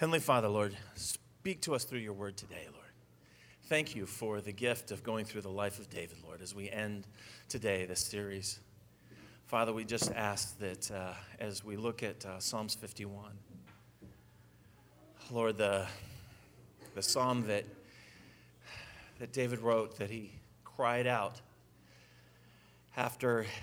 Heavenly Father, Lord, speak to us through your word today, Lord. Thank you for the gift of going through the life of David, Lord, as we end today this series. Father, we just ask that as we look at Psalms 51, Lord, the psalm that David wrote, that he cried out after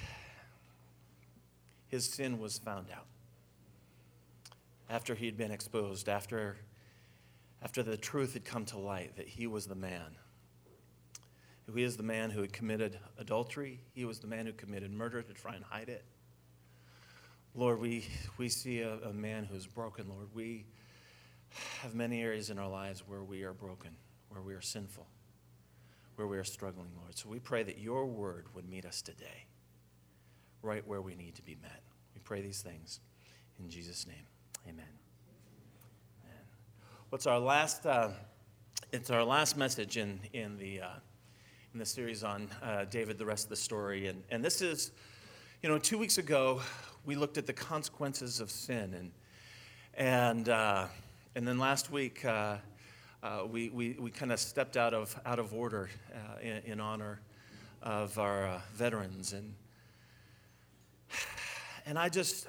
his sin was found out, after he had been exposed, after the truth had come to light, that he was the man. He is the man who had committed adultery. He was the man who committed murder to try and hide it. Lord, we see a man who's broken, Lord. We have many areas in our lives where we are broken, where we are sinful, where we are struggling, Lord. So we pray that your word would meet us today, right where we need to be met. We pray these things in Jesus' name. Amen. Amen. What's our last? It's our last message in the series on David, the rest of the story, and this is, 2 weeks ago we looked at the consequences of sin, and then last week we kind of stepped out of order in honor of our veterans, and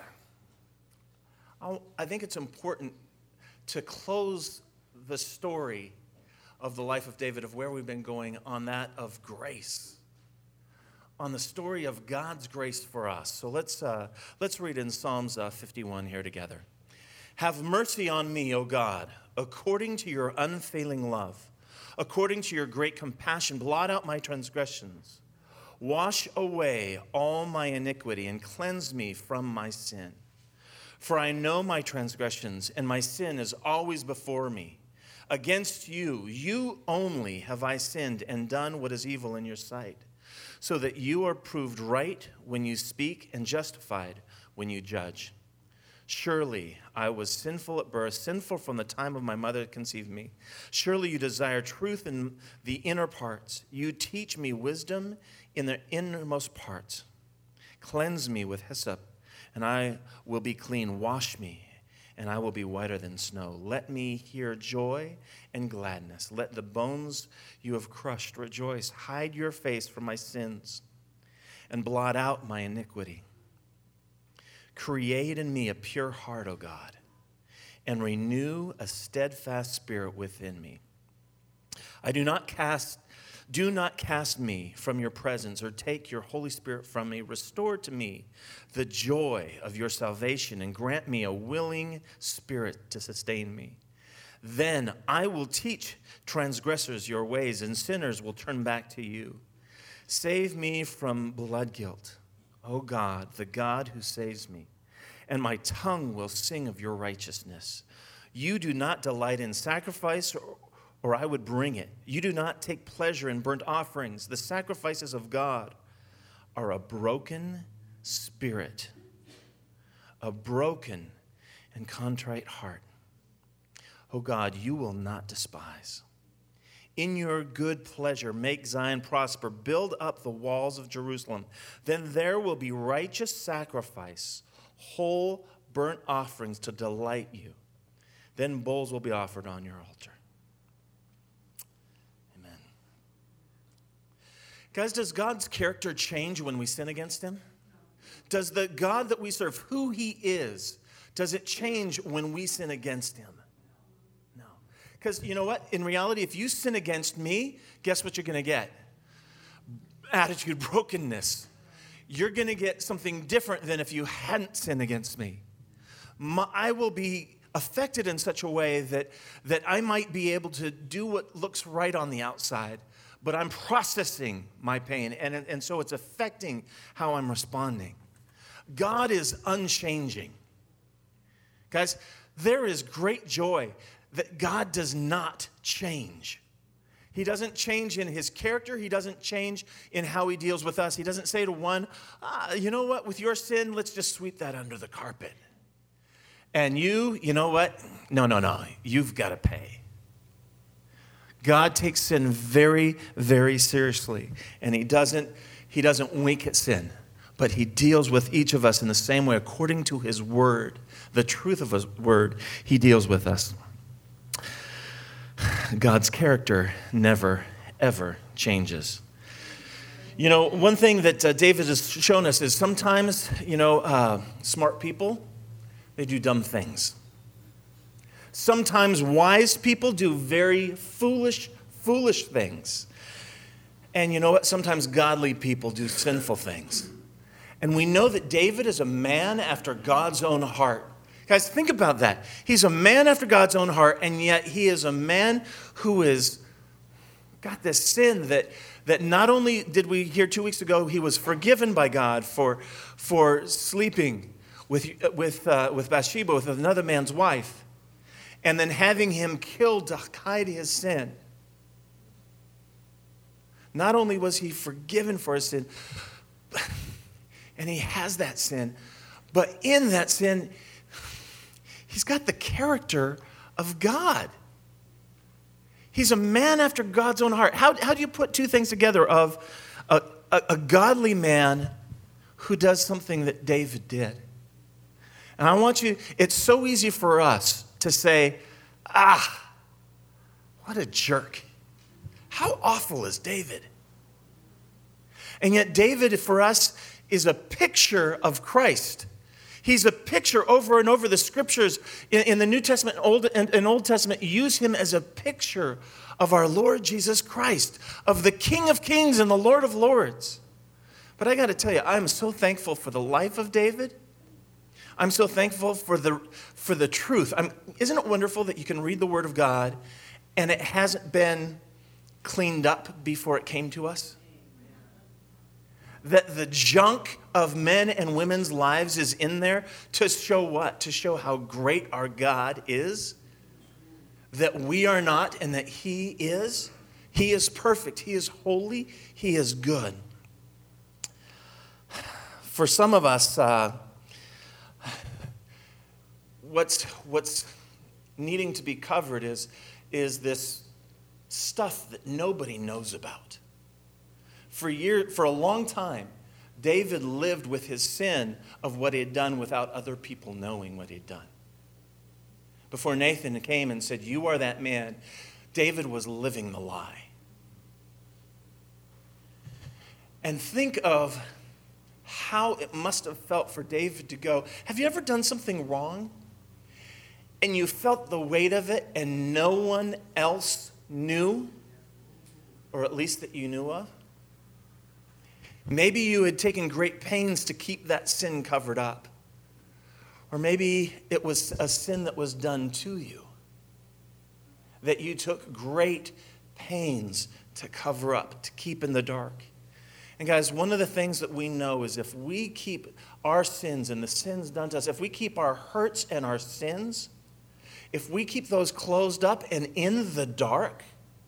I think it's important to close the story of the life of David, of where we've been going, on that of grace, on the story of God's grace for us. So let's read in Psalms 51 here together. Have mercy on me, O God, according to your unfailing love, according to your great compassion, blot out my transgressions. Wash away all my iniquity and cleanse me from my sin. For I know my transgressions, and my sin is always before me. Against you, you only have I sinned and done what is evil in your sight, so that you are proved right when you speak and justified when you judge. Surely I was sinful at birth, sinful from the time of my mother conceived me. Surely you desire truth in the inner parts. You teach me wisdom in the innermost parts. Cleanse me with hyssop, and I will be clean. Wash me, and I will be whiter than snow. Let me hear joy and gladness. Let the bones you have crushed rejoice. Hide your face from my sins and blot out my iniquity. Create in me a pure heart, O God, and renew a steadfast spirit within me. Do not cast me from your presence or take your Holy Spirit from me. Restore to me the joy of your salvation and grant me a willing spirit to sustain me. Then I will teach transgressors your ways, and sinners will turn back to you. Save me from blood guilt, O God, the God who saves me, and my tongue will sing of your righteousness. You do not delight in sacrifice, or I would bring it. You do not take pleasure in burnt offerings. The sacrifices of God are a broken spirit, a broken and contrite heart. O God, you will not despise. In your good pleasure, make Zion prosper. Build up the walls of Jerusalem. Then there will be righteous sacrifice, whole burnt offerings to delight you. Then bulls will be offered on your altar. Guys, does God's character change when we sin against him? Does the God that we serve, who he is, does it change when we sin against him? No. Because you know what? In reality, if you sin against me, guess what you're going to get? Attitude, brokenness. You're going to get something different than if you hadn't sinned against me. I will be affected in such a way that I might be able to do what looks right on the outside, but I'm processing my pain, and so it's affecting how I'm responding. God is unchanging. Guys, there is great joy that God does not change. He doesn't change in his character. He doesn't change in how he deals with us. He doesn't say to one, you know what, with your sin, let's just sweep that under the carpet. And you know what? No, you've got to pay. God takes sin very, very seriously, and he doesn't wink at sin, but he deals with each of us in the same way, according to his word, the truth of his word. He deals with us. God's character never, ever changes. You know, one thing that David has shown us is sometimes, smart people, they do dumb things. Sometimes wise people do very foolish things. And you know what? Sometimes godly people do sinful things. And we know that David is a man after God's own heart. Guys, think about that. He's a man after God's own heart, and yet he is a man who has got this sin that not only did we hear 2 weeks ago, he was forgiven by God for sleeping with Bathsheba, with another man's wife, and then having him killed to hide his sin. Not only was he forgiven for his sin, and he has that sin, but in that sin, he's got the character of God. He's a man after God's own heart. How do you put two things together of a godly man who does something that David did? And I want you, it's so easy for us to say, what a jerk. How awful is David? And yet David, for us, is a picture of Christ. He's a picture over and over. The scriptures in the New Testament and Old Testament use him as a picture of our Lord Jesus Christ, of the King of Kings and the Lord of Lords. But I got to tell you, I'm so thankful for the life of David. I'm so thankful for the truth. Isn't it wonderful that you can read the Word of God and it hasn't been cleaned up before it came to us? That the junk of men and women's lives is in there to show what? To show how great our God is. That we are not and that He is. He is perfect. He is holy. He is good. For some of us, what's needing to be covered is this stuff that nobody knows about. For a long time, David lived with his sin of what he had done without other people knowing what he'd done. Before Nathan came and said, "You are that man," David was living the lie. And think of how it must have felt for David to go, have you ever done something wrong? And you felt the weight of it and no one else knew, or at least that you knew of? Maybe you had taken great pains to keep that sin covered up. Or maybe it was a sin that was done to you, that you took great pains to cover up, to keep in the dark. And guys, one of the things that we know is if we keep our sins and the sins done to us, if we keep our hurts and our sins, if we keep those closed up and in the dark,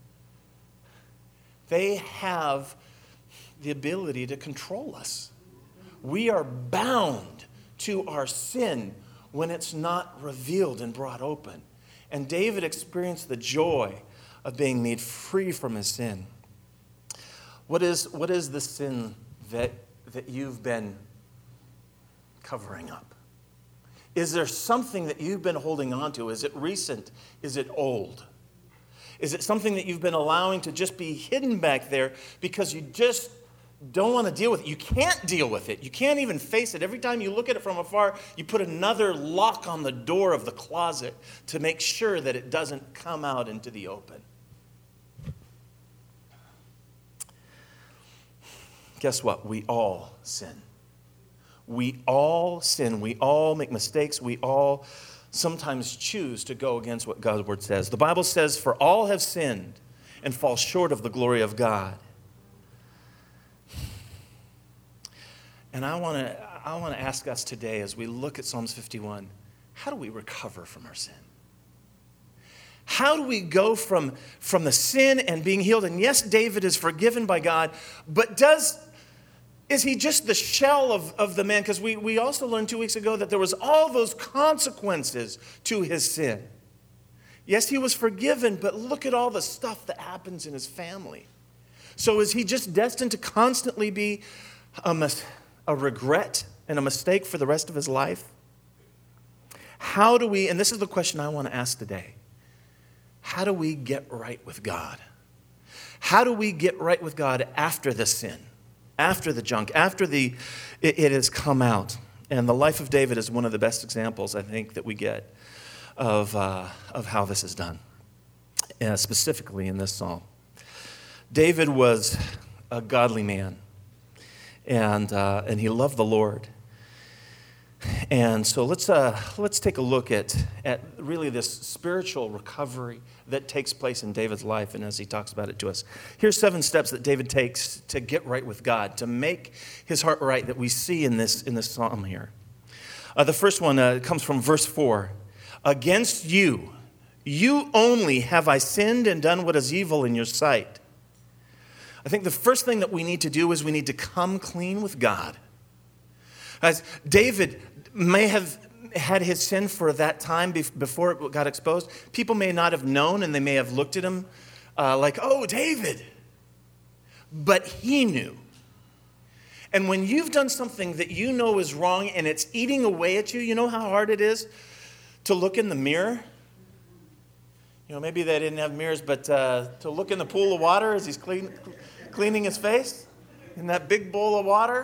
they have the ability to control us. We are bound to our sin when it's not revealed and brought open. And David experienced the joy of being made free from his sin. What is the sin that you've been covering up? Is there something that you've been holding on to? Is it recent? Is it old? Is it something that you've been allowing to just be hidden back there because you just don't want to deal with it? You can't deal with it. You can't even face it. Every time you look at it from afar, you put another lock on the door of the closet to make sure that it doesn't come out into the open. Guess what? We all sin. We all sin. We all make mistakes. We all sometimes choose to go against what God's word says. The Bible says, "For all have sinned and fall short of the glory of God." And I want to ask us today as we look at Psalms 51, how do we recover from our sin? How do we go from the sin and being healed? And yes, David is forgiven by God, but is he just the shell of the man? Because we also learned 2 weeks ago that there was all those consequences to his sin. Yes, he was forgiven, but look at all the stuff that happens in his family. So is he just destined to constantly be a regret and a mistake for the rest of his life? How do we, and this is the question I want to ask today, how do we get right with God? How do we get right with God after the sin, after the junk, after it has come out? And the life of David is one of the best examples, I think, that we get of how this is done, specifically in this psalm. David was a godly man, and he loved the Lord. And so let's take a look at really this spiritual recovery that takes place in David's life, and as he talks about it to us. Here's 7 steps that David takes to get right with God, to make his heart right, that we see in this psalm here. The first one comes from verse 4. Against you only have I sinned and done what is evil in your sight. I think the first thing that we need to do is we need to come clean with God. As David may have had his sin for that time before it got exposed. People may not have known, and they may have looked at him like, oh, David. But he knew. And when you've done something that you know is wrong and it's eating away at you, you know how hard it is to look in the mirror? You know, maybe they didn't have mirrors, but to look in the pool of water as he's cleaning his face in that big bowl of water.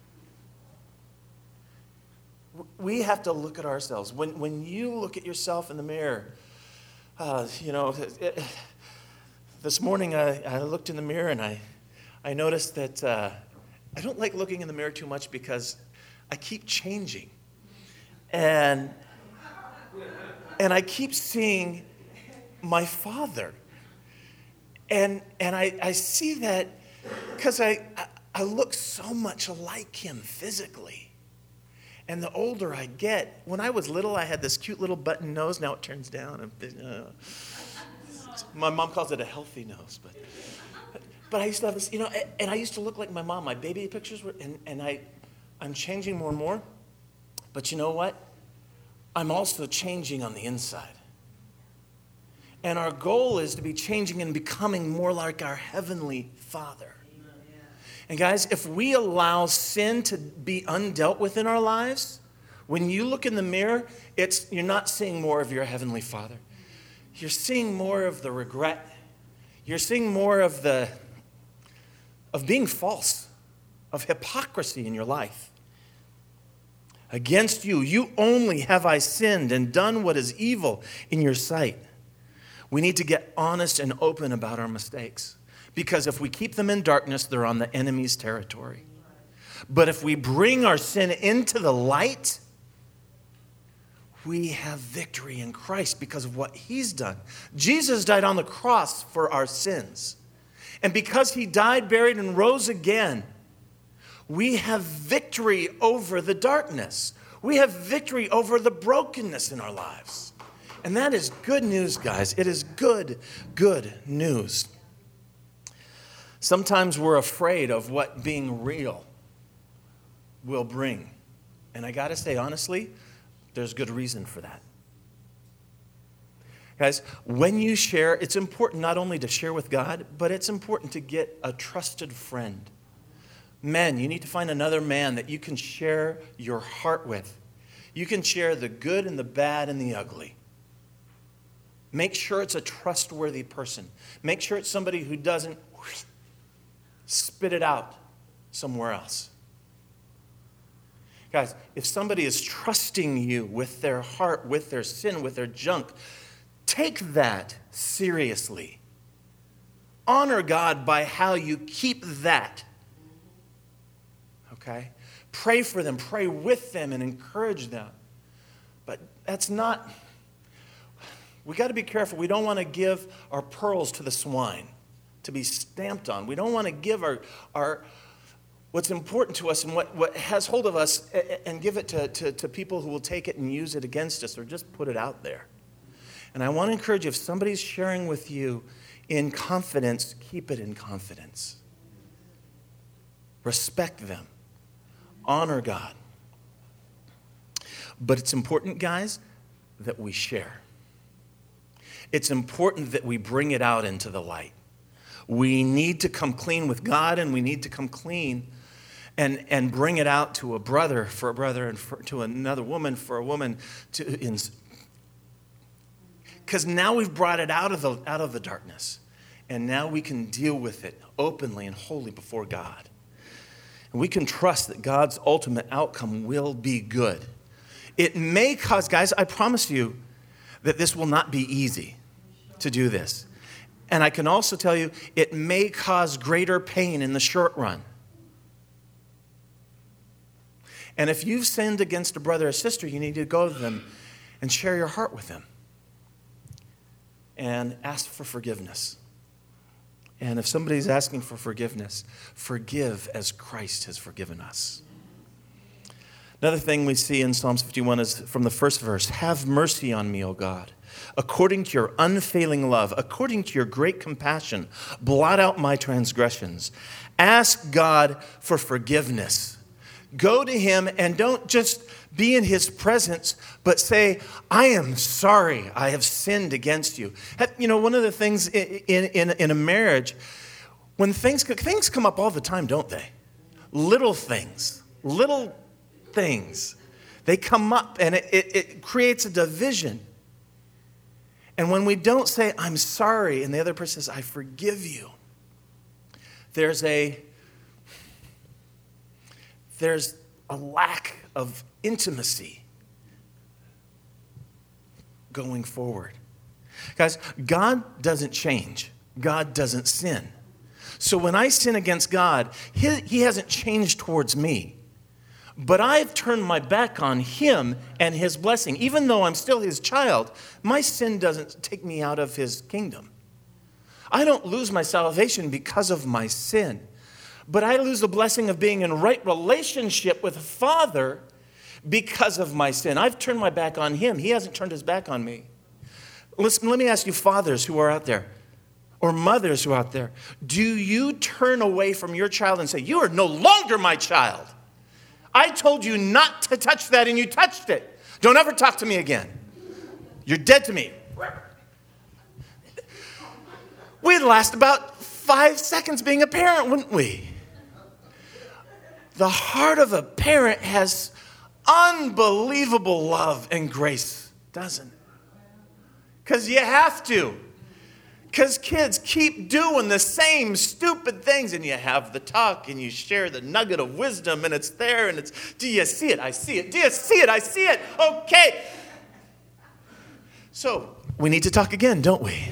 We have to look at ourselves. When you look at yourself in the mirror, this morning I looked in the mirror and I noticed that I don't like looking in the mirror too much because I keep changing. And I keep seeing my father. And I see that because I look so much like him physically. And the older I get, when I was little, I had this cute little button nose. Now it turns down. My mom calls it a healthy nose. But I used to have this, and I used to look like my mom. My baby pictures were, and I'm changing more and more. But you know what? I'm also changing on the inside. And our goal is to be changing and becoming more like our Heavenly Father. And guys, if we allow sin to be undealt with in our lives, when you look in the mirror, you're not seeing more of your Heavenly Father. You're seeing more of the regret. You're seeing more of being false, of hypocrisy in your life. Against you only have I sinned and done what is evil in your sight. We need to get honest and open about our mistakes. Because if we keep them in darkness, they're on the enemy's territory. But if we bring our sin into the light, we have victory in Christ because of what he's done. Jesus died on the cross for our sins. And because he died, buried, and rose again, we have victory over the darkness. We have victory over the brokenness in our lives. And that is good news, guys. It is good news. Sometimes we're afraid of what being real will bring. And I got to say, honestly, there's good reason for that. Guys, when you share, it's important not only to share with God, but it's important to get a trusted friend. Men, you need to find another man that you can share your heart with. You can share the good and the bad and the ugly. Make sure it's a trustworthy person. Make sure it's somebody who doesn't spit it out somewhere else. Guys, if somebody is trusting you with their heart, with their sin, with their junk, take that seriously. Honor God by how you keep that. Okay? Pray for them, pray with them, and encourage them. But that's not, we got to be careful. We don't want to give our pearls to the swine to be stamped on. We don't want to give our what's important to us and what has hold of us and give it to people who will take it and use it against us or just put it out there. And I want to encourage you, if somebody's sharing with you in confidence, keep it in confidence. Respect them. Honor God. But it's important, guys, that we share. It's important that we bring it out into the light. We need to come clean with God, and we need to come clean and bring it out to a brother for a brother, and to another woman for a woman. Because now we've brought it out of the darkness. And now we can deal with it openly and wholly before God. And we can trust that God's ultimate outcome will be good. It may cause, guys, I promise you that this will not be easy to do this. And I can also tell you, it may cause greater pain in the short run. And if you've sinned against a brother or sister, you need to go to them and share your heart with them. And ask for forgiveness. And if somebody's asking for forgiveness, forgive as Christ has forgiven us. Another thing we see in Psalms 51 is from the first verse, have mercy on me, O God, according to your unfailing love, according to your great compassion, blot out my transgressions. Ask God for forgiveness. Go to him and don't just be in his presence, but say, I am sorry I have sinned against you. You know, one of the things in a marriage, when things come up all the time, don't they? Little things. They come up and it creates a division. And when we don't say, I'm sorry, and the other person says, I forgive you, there's a lack of intimacy going forward. Guys, God doesn't change. God doesn't sin. So when I sin against God, he hasn't changed towards me. But I've turned my back on him and his blessing. Even though I'm still his child, my sin doesn't take me out of his kingdom. I don't lose my salvation because of my sin. But I lose the blessing of being in right relationship with the Father because of my sin. I've turned my back on him. He hasn't turned his back on me. Listen, let me ask you fathers who are out there, or mothers who are out there, do you turn away from your child and say, you are no longer my child? I told you not to touch that and you touched it. Don't ever talk to me again. You're dead to me. We'd last about 5 seconds being a parent, wouldn't we? The heart of a parent has unbelievable love and grace, doesn't it? Because you have to. Because kids keep doing the same stupid things, and you have the talk, and you share the nugget of wisdom, and it's there, and it's, do you see it? I see it. Do you see it? I see it. Okay. So, we need to talk again, don't we?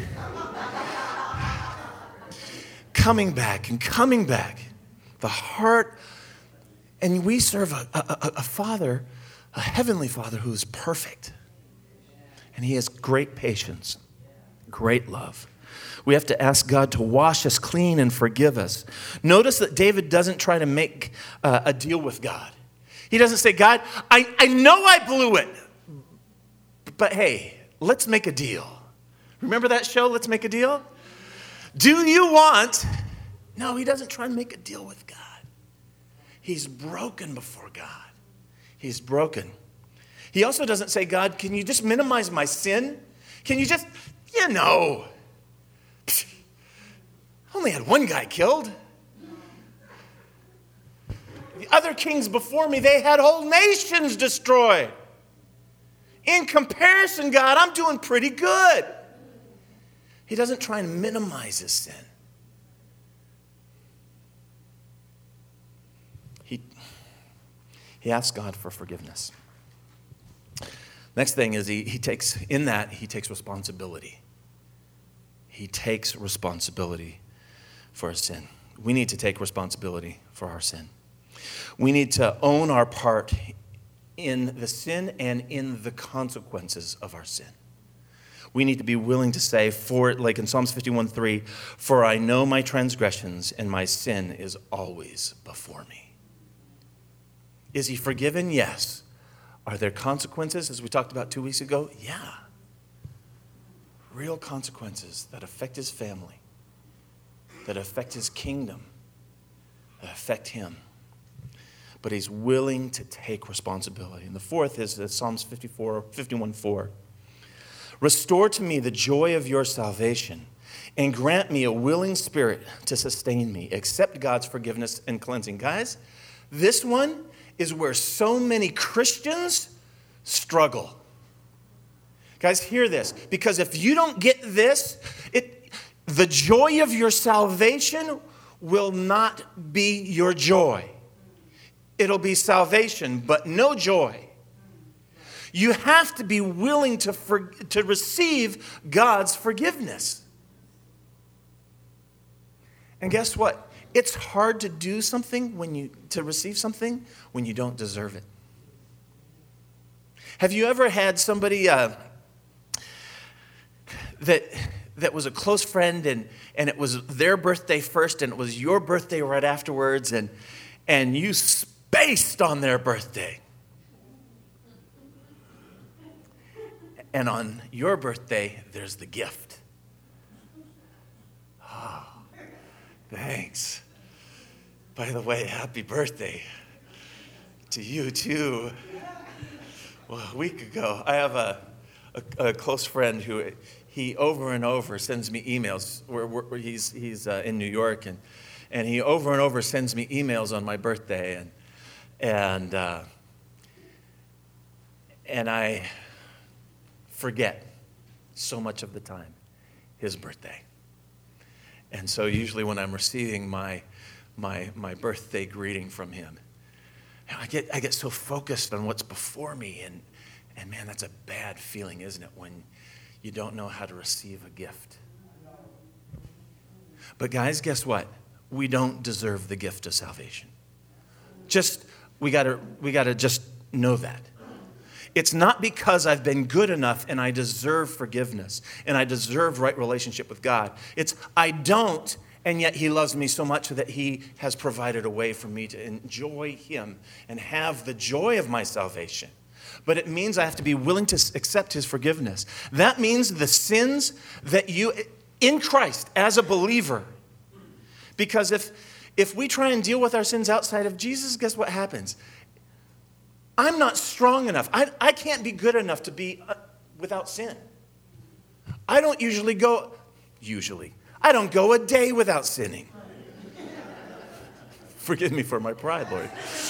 Coming back. The heart, and we serve a Father, a heavenly Father who is perfect. And he has great patience, great love. We have to ask God to wash us clean and forgive us. Notice that David doesn't try to make a deal with God. He doesn't say, God, I know I blew it, but hey, let's make a deal. Remember that show, Let's Make a Deal? Do you want... No, he doesn't try and make a deal with God. He's broken before God. He's broken. He also doesn't say, God, can you just minimize my sin? Can you just, only had one guy killed. The other kings before me, they had whole nations destroyed. In comparison, God, I'm doing pretty good. He doesn't try and minimize his sin. He asks God for forgiveness. Next thing is he takes responsibility. He takes responsibility for his sin. We need to take responsibility for our sin. We need to own our part in the sin and in the consequences of our sin. We need to be willing to say, like in Psalms 51:3, for I know my transgressions and my sin is always before me. Is he forgiven? Yes. Are there consequences, as we talked about 2 weeks ago? Yeah. Real consequences that affect his family, that affect his kingdom, that affect him. But he's willing to take responsibility. And the fourth is Psalms 51:4. Restore to me the joy of your salvation and grant me a willing spirit to sustain me. Accept God's forgiveness and cleansing. Guys, this one is where so many Christians struggle. Guys, hear this. Because if you don't get this, the joy of your salvation will not be your joy. It'll be salvation, but no joy. You have to be willing to receive God's forgiveness. And guess what? It's hard to do something to receive something when you don't deserve it. Have you ever had somebody that was a close friend and it was their birthday first and it was your birthday right afterwards and you spaced on their birthday? And on your birthday, there's the gift. Oh, thanks. By the way, happy birthday to you too. Well, a week ago, I have a close friend who he over and over sends me emails. Where he's in New York, and he over and over sends me emails on my birthday, and I forget so much of the time his birthday. And so usually when I'm receiving my birthday greeting from him, I get so focused on what's before me, and man, that's a bad feeling, isn't it, when you don't know how to receive a gift. But guys, guess what? We don't deserve the gift of salvation. We gotta just know that. It's not because I've been good enough and I deserve forgiveness and I deserve right relationship with God. It's I don't, and yet he loves me so much that he has provided a way for me to enjoy him and have the joy of my salvation. But it means I have to be willing to accept his forgiveness. That means the sins that you, in Christ, as a believer, because if we try and deal with our sins outside of Jesus, guess what happens? I'm not strong enough. I can't be good enough to be without sin. I don't I don't go a day without sinning. Forgive me for my pride, Lord.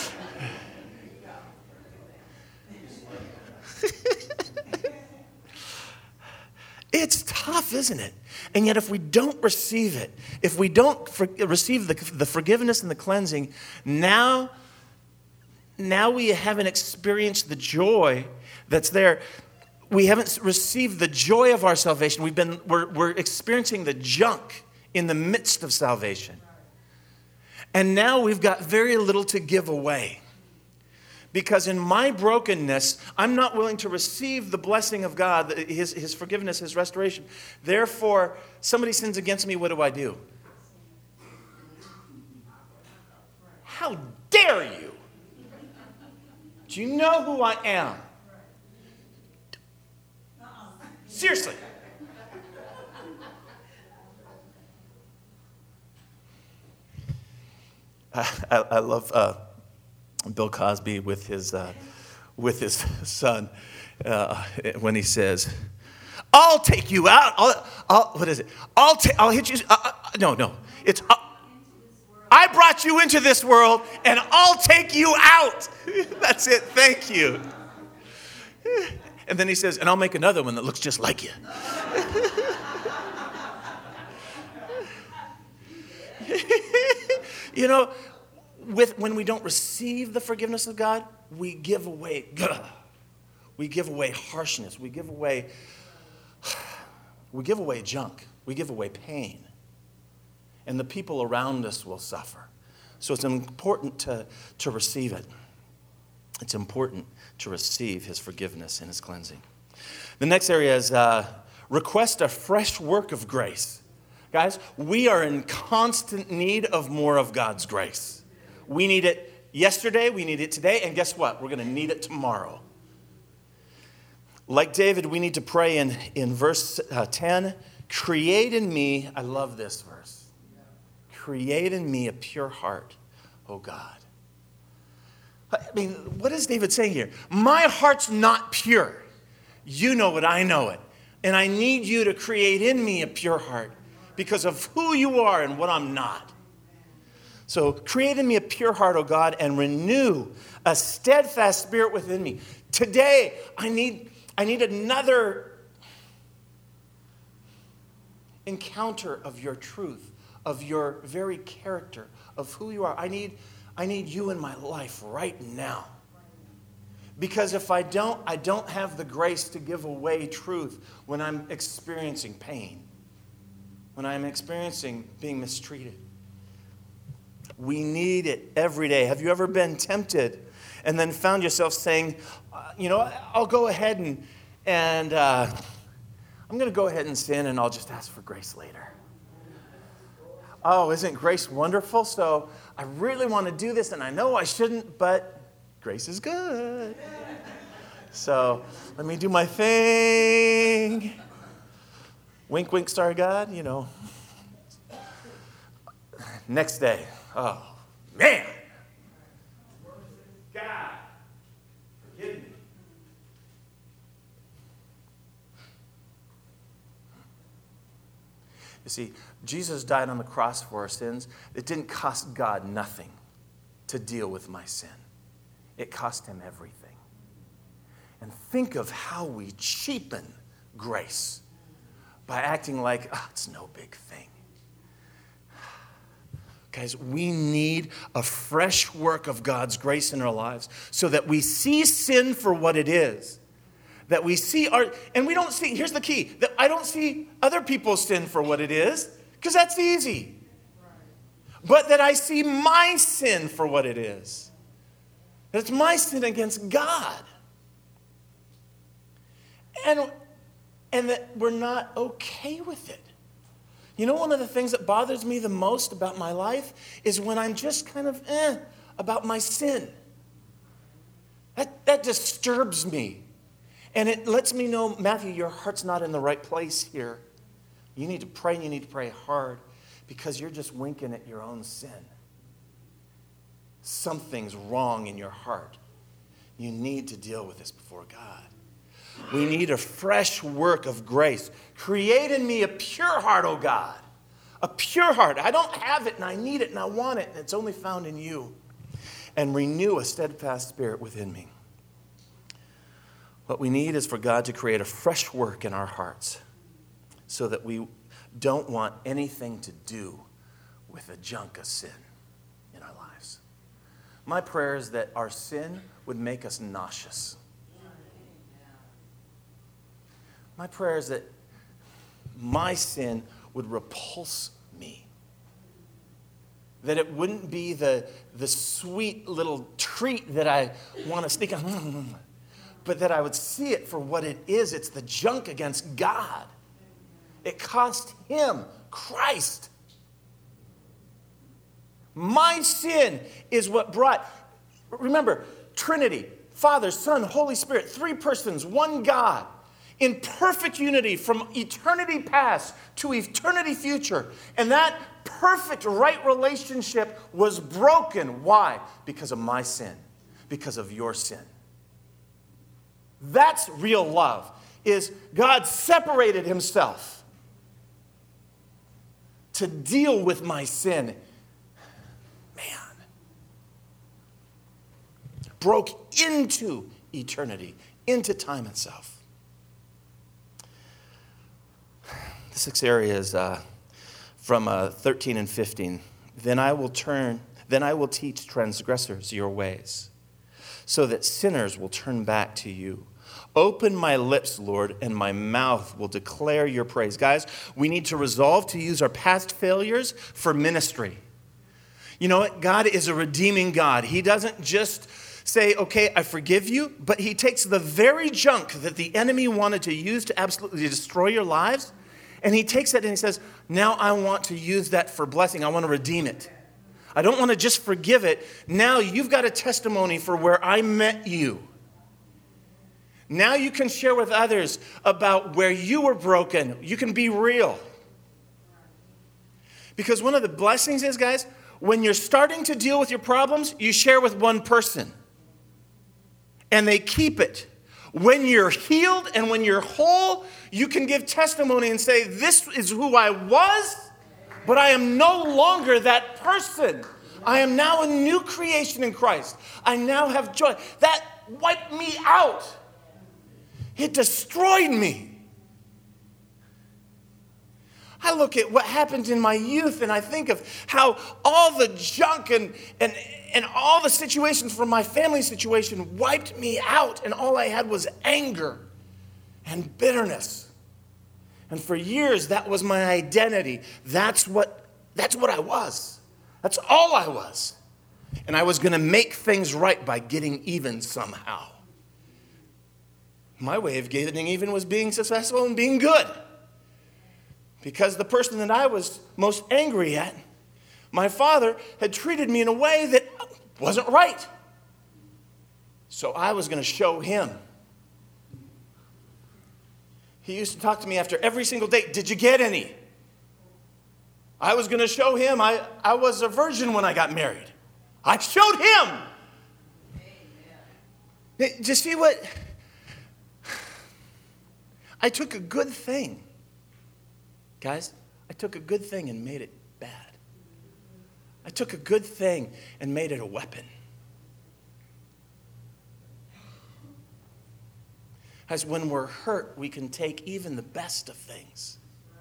It's tough, isn't it? And yet if we don't receive it, if we don't receive the forgiveness and the cleansing, now we haven't experienced the joy that's there. We haven't received the joy of our salvation. We're experiencing the junk in the midst of salvation. And now we've got very little to give away. Because in my brokenness, I'm not willing to receive the blessing of God, his forgiveness, his restoration. Therefore, somebody sins against me, what do? How dare you? Do you know who I am? Seriously. I love Bill Cosby with his son when he says, "I'll take you out. What is it? I'll hit you." No. It's I brought you into this world, and I'll take you out. That's it. Thank you. And then he says, "And I'll make another one that looks just like you." You know, when we don't receive the forgiveness of God, we give away harshness. We give away junk. We give away pain. And the people around us will suffer. So it's important to receive it. It's important to receive his forgiveness and his cleansing. The next area is request a fresh work of grace. Guys, we are in constant need of more of God's grace. We need it yesterday, we need it today, and guess what? We're going to need it tomorrow. Like David, we need to pray in verse 10, create in me, I love this verse, create in me a pure heart, O God. I mean, what is David saying here? My heart's not pure. You know it, I know it. And I need you to create in me a pure heart because of who you are and what I'm not. So create in me a pure heart, O God, and renew a steadfast spirit within me. Today, I need another encounter of your truth, of your very character, of who you are. I need you in my life right now. Because if I don't have the grace to give away truth when I'm experiencing pain, when I'm experiencing being mistreated. We need it every day. Have you ever been tempted and then found yourself saying, I'll go ahead and I'm going to go ahead and sin and I'll just ask for grace later. Oh, isn't grace wonderful? So I really want to do this and I know I shouldn't, but grace is good. So let me do my thing. Wink, wink, sorry, God, Next day, oh, man. God, forgive me. You see, Jesus died on the cross for our sins. It didn't cost God nothing to deal with my sin. It cost him everything. And think of how we cheapen grace by acting like, it's no big thing. Guys, we need a fresh work of God's grace in our lives so that we see sin for what it is. That we see and we don't see, here's the key, that I don't see other people's sin for what it is, because that's easy. But that I see my sin for what it is. That it's my sin against God. And that we're not okay with it. One of the things that bothers me the most about my life is when I'm just kind of about my sin. That disturbs me. And it lets me know, Matthew, your heart's not in the right place here. You need to pray, and you need to pray hard, because you're just winking at your own sin. Something's wrong in your heart. You need to deal with this before God. We need a fresh work of grace. Create in me a pure heart, O God. A pure heart. I don't have it, and I need it, and I want it, and it's only found in you. And renew a steadfast spirit within me. What we need is for God to create a fresh work in our hearts so that we don't want anything to do with the junk of sin in our lives. My prayer is that our sin would make us nauseous. My prayer is that my sin would repulse me. That it wouldn't be the sweet little treat that I want to sneak on, but that I would see it for what it is. It's the junk against God. It cost him, Christ. My sin is what brought, remember, Trinity, Father, Son, Holy Spirit, 3 persons, one God, in perfect unity from eternity past to eternity future. And that perfect right relationship was broken. Why? Because of my sin, because of your sin. That's real love, is God separated himself to deal with my sin. Man. Broke into eternity, into time itself. The 6th area is from 13 and 15. Then I will teach transgressors your ways, so that sinners will turn back to you. Open my lips, Lord, and my mouth will declare your praise. Guys, we need to resolve to use our past failures for ministry. You know what? God is a redeeming God. He doesn't just say, okay, I forgive you, but he takes the very junk that the enemy wanted to use to absolutely destroy your lives, and he takes it and he says, now I want to use that for blessing. I want to redeem it. I don't want to just forgive it. Now you've got a testimony for where I met you. Now you can share with others about where you were broken. You can be real. Because one of the blessings is, guys, when you're starting to deal with your problems, you share with one person. And they keep it. When you're healed and when you're whole, you can give testimony and say, this is who I was, but I am no longer that person. I am now a new creation in Christ. I now have joy. That wiped me out. It destroyed me. I I look at what happened in my youth and I think of how all the junk and all the situations from my family situation wiped me out, and all I had was anger and bitterness. And for years, that was my identity. That's what I was. That's all I was. And I was going to make things right by getting even somehow. My way of getting even was being successful and being good. Because the person that I was most angry at, my father, had treated me in a way that wasn't right. So I was going to show him. He used to talk to me after every single date. Did you get any? I was going to show him. I was a virgin when I got married. I showed him. Amen. Do you see what? I took a good thing. Guys, I took a good thing and made it bad. I took a good thing and made it a weapon. As when we're hurt, we can take even the best of things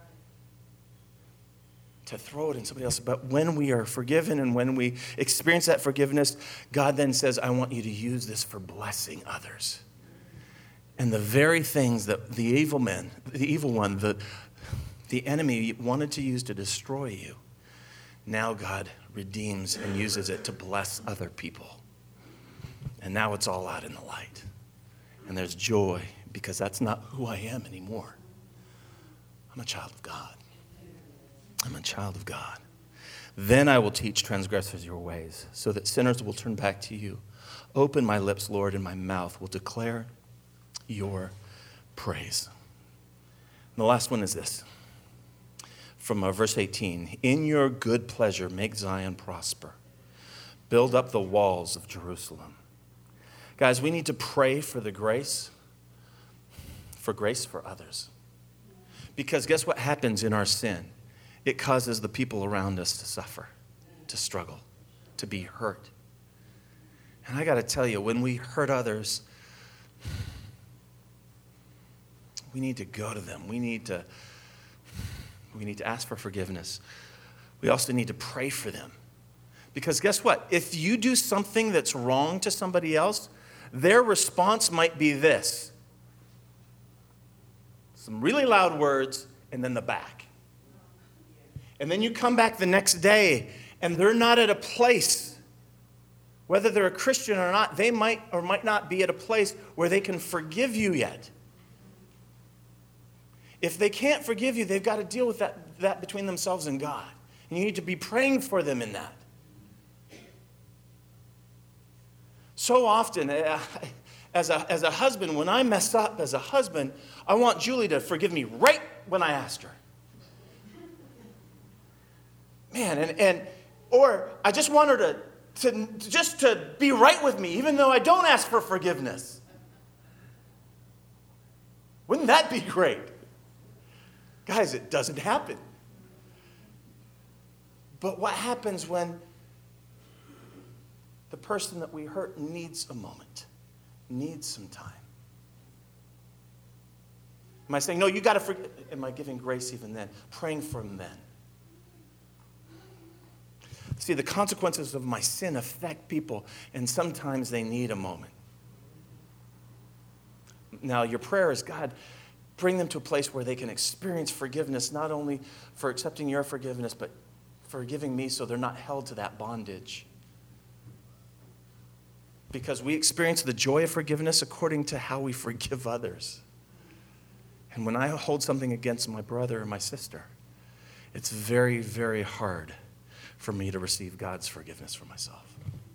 to throw it in somebody else. But when we are forgiven and when we experience that forgiveness, God then says, I want you to use this for blessing others. And the very things that the evil one, the enemy wanted to use to destroy you, now God redeems and uses it to bless other people. And now it's all out in the light. And there's joy, because that's not who I am anymore. I'm a child of God. I'm a child of God. Then I will teach transgressors your ways, so that sinners will turn back to you. Open my lips, Lord, and my mouth will declare your praise. And the last one is this, from verse 18. In your good pleasure, make Zion prosper. Build up the walls of Jerusalem. Guys, we need to pray for the grace for others. Because guess what happens in our sin? It causes the people around us to suffer, to struggle, to be hurt. And I got to tell you, when we hurt others, we need to go to them. We need to ask for forgiveness. We also need to pray for them. Because guess what? If you do something that's wrong to somebody else, their response might be this: some really loud words, and then the back. And then you come back the next day, and they're not at a place, whether they're a Christian or not, they might or might not be at a place where they can forgive you yet. If they can't forgive you, they've got to deal with that between themselves and God. And you need to be praying for them in that. So often, as a husband, when I mess up as a husband, I want Julie to forgive me right when I asked her. Man, or I just want her to be right with me, even though I don't ask for forgiveness. Wouldn't that be great? Guys, it doesn't happen. But what happens when the person that we hurt needs a moment, needs some time? Am I saying, no, you got to forgive? Am I giving grace even then? Praying for them then. See, the consequences of my sin affect people, and sometimes they need a moment. Now, your prayer is, God, bring them to a place where they can experience forgiveness, not only for accepting your forgiveness, but forgiving me so they're not held to that bondage. Because we experience the joy of forgiveness according to how we forgive others. And when I hold something against my brother or my sister, it's very, very hard for me to receive God's forgiveness for myself.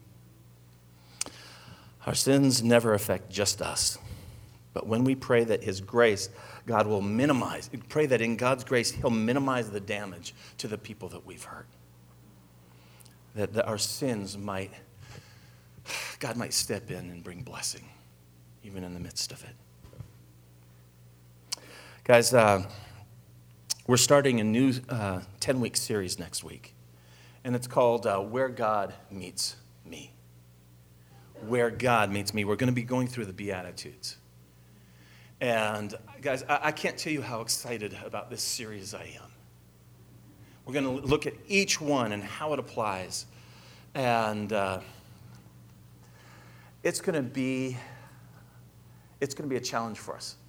Our sins never affect just us. But when we pray that his grace, God will minimize, pray that in God's grace, he'll minimize the damage to the people that we've hurt. That our sins God might step in and bring blessing, even in the midst of it. Guys, we're starting a new 10-week series next week. And it's called Where God Meets Me. Where God Meets Me. We're going to be going through the Beatitudes. And guys, I can't tell you how excited about this series I am. We're going to look at each one and how it applies. And it's going to be a challenge for us.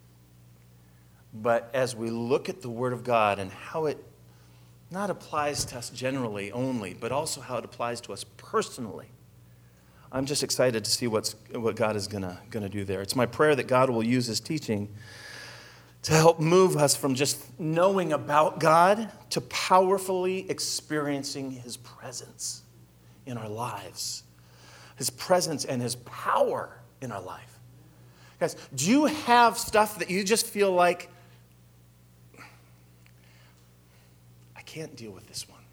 But as we look at the Word of God and how it not applies to us generally only, but also how it applies to us personally, I'm just excited to see what God is going to do there. It's my prayer that God will use His teaching to help move us from just knowing about God to powerfully experiencing His presence in our lives. His presence and His power in our life. Guys, do you have stuff that you just feel like, I can't deal with this one.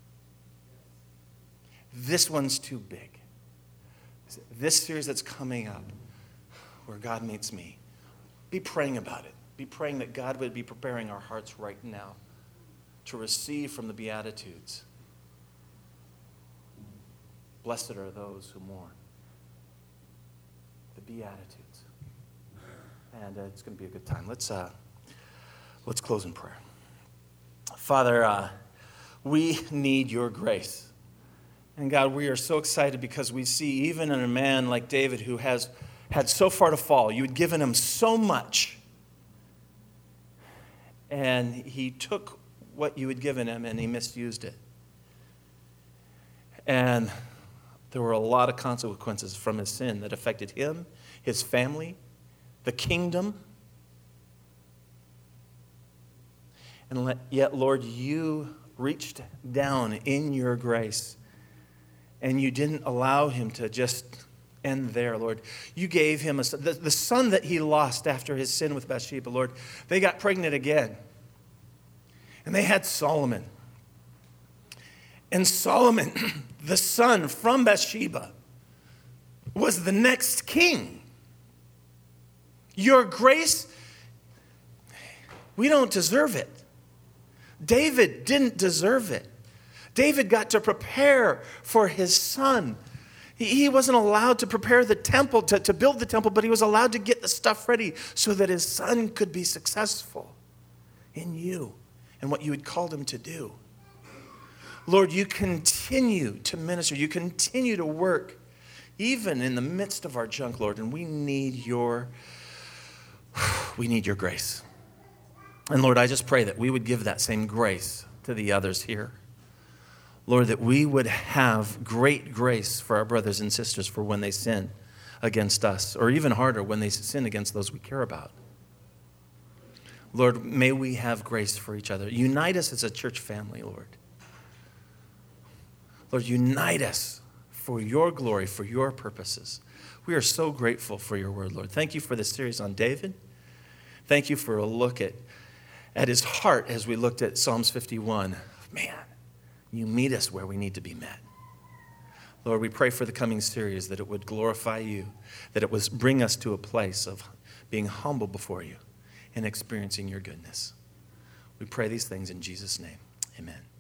This one's too big. This series that's coming up, where God meets me, be praying about it. Be praying that God would be preparing our hearts right now to receive from the Beatitudes. Blessed are those who mourn. The Beatitudes. And it's going to be a good time. Let's close in prayer. Father, we need your grace. And God, we are so excited because we see even in a man like David who has had so far to fall, you had given him so much. And he took what you had given him and he misused it. And there were a lot of consequences from his sin that affected him, his family, the kingdom. And yet, Lord, you reached down in your grace and you didn't allow him to just end there, Lord. You gave him the son that he lost after his sin with Bathsheba, Lord. They got pregnant again. And they had Solomon. And Solomon, the son from Bathsheba, was the next king. Your grace, we don't deserve it. David didn't deserve it. David got to prepare for his son. He wasn't allowed to prepare the temple, to build the temple, but he was allowed to get the stuff ready so that his son could be successful in you and what you had called him to do. Lord, you continue to minister. You continue to work, even in the midst of our junk, Lord, and we need your grace. And Lord, I just pray that we would give that same grace to the others here. Lord, that we would have great grace for our brothers and sisters for when they sin against us, or even harder, when they sin against those we care about. Lord, may we have grace for each other. Unite us as a church family, Lord. Lord, unite us for your glory, for your purposes. We are so grateful for your word, Lord. Thank you for this series on David. Thank you for a look at his heart as we looked at Psalms 51. Man, you meet us where we need to be met. Lord, we pray for the coming series that it would glorify you, that it would bring us to a place of being humble before you and experiencing your goodness. We pray these things in Jesus' name. Amen.